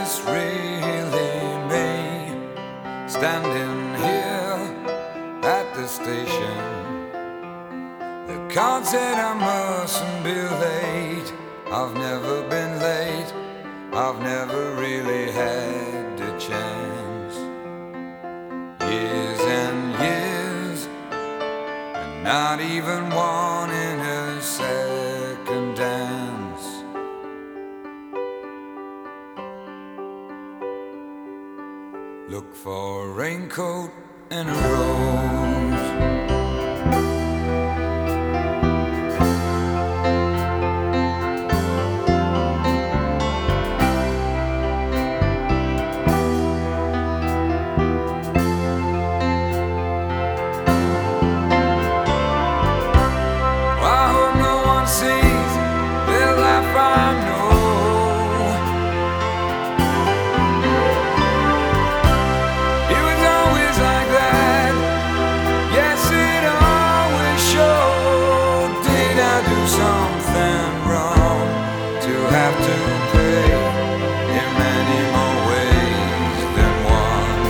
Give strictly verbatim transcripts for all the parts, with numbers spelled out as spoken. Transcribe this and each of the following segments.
this really me, standing here at the station? The card said I mustn't be late. I've never been late, I've never really had a chance. Years and years, and not even one in a second dance. Look for a raincoat and a rose. Have to pay in many more ways than one.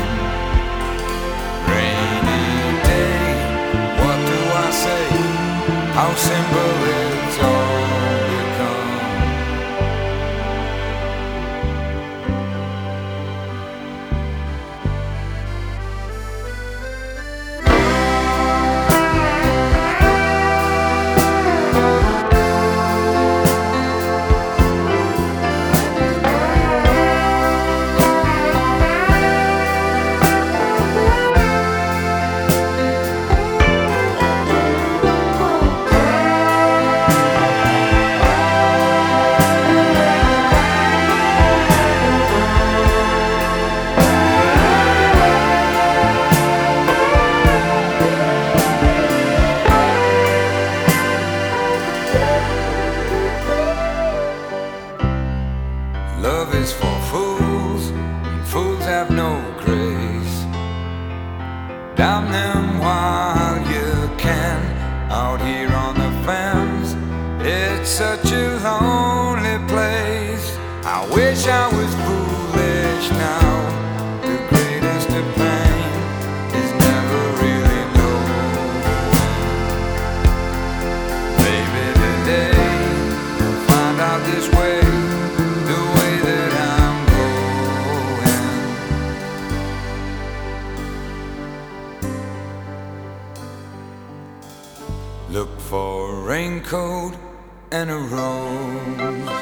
Rainy day, what do I say? How simple it's all become. Love is for fools, and fools have no grace. Damn them while you can, out here on the fence. It's such a lonely place. I wish I was foolish now. The greatest of pain is never really known. Maybe today I'll find out this way. Look for a raincoat and a rose.